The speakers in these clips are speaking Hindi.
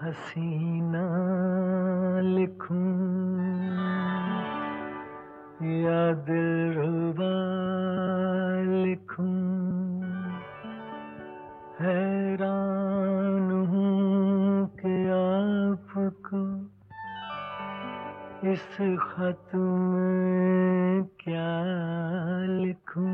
हसीना लिखूं या दिलरुबा लिखूं, हैरान हूँ कि आपको इस खत में क्या लिखूं।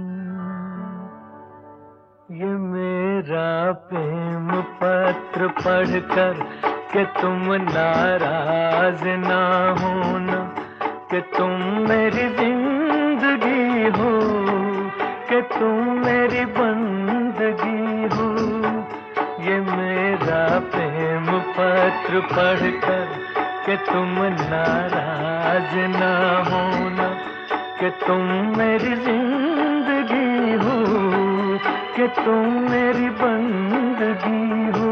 ये मेरा प्रेम पत्र पढ़कर कि तुम नाराज ना होना, कि तुम मेरी जिंदगी हो, कि तुम मेरी बंदगी हो। ये मेरा प्रेम पत्र पढ़कर कि तुम नाराज ना होना, कि तुम मेरी जिंदगी हो, कि तुम मेरी बंदगी हो।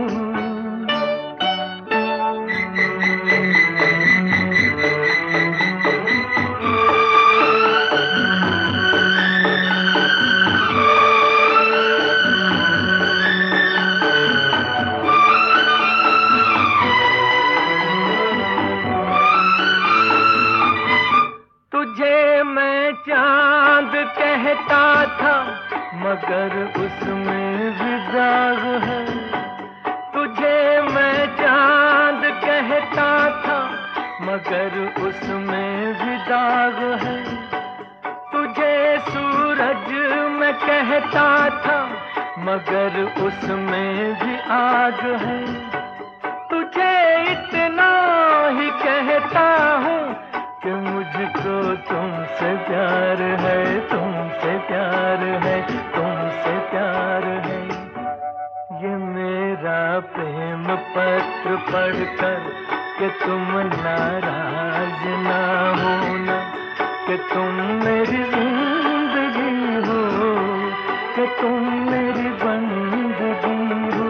तुझे मैं चांद कहता था मगर उसमें भी दाग है। तुझे मैं चांद कहता था मगर उसमें भी दाग है। तुझे सूरज मैं कहता था मगर उसमें भी आग है। तुझे इतना ही कहता हूँ कि मुझको तुमसे प्यार है, तुमसे प्यार है, तुमसे प्यार है। ये मेरा प्रेम पत्र पढ़कर कि तुम नाराज ना होना, कि तुम मेरी जिंदगी हो, कि तुम मेरी बंदगी हो।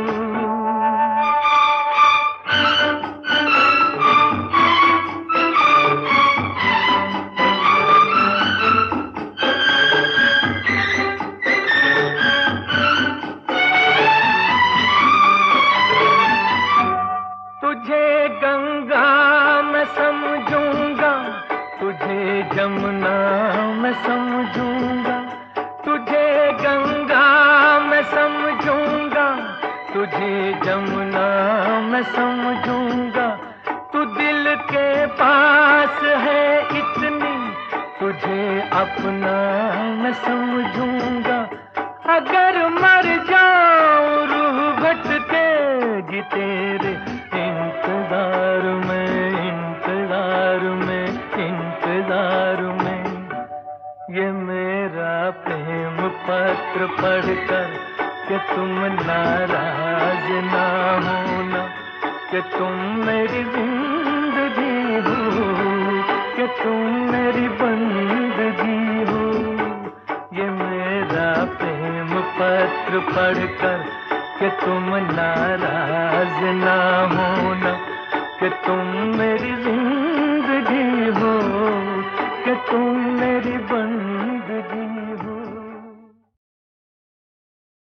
तुझे गंगा मैं समझूंगा, तुझे जमुना मैं समझूंगा। तुझे गंगा मैं समझूंगा, तुझे जमुना मैं समझूंगा। तू दिल के पास है इतनी, तुझे अपना मैं समझूंगा। अगर मर जाऊं रूह भटकेगी तेरे इंतजार में, इंतजार में, इंतजार में। ये मेरा प्रेम पत्र पढ़कर कि तुम नाराज ना होना, कि तुम मेरी जिंदगी हो, कि तुम मेरी बंदगी हो। ये मेरा प्रेम पत्र पढ़कर कि तुम नाराज ना होना, कि तुम मेरी जिंदगी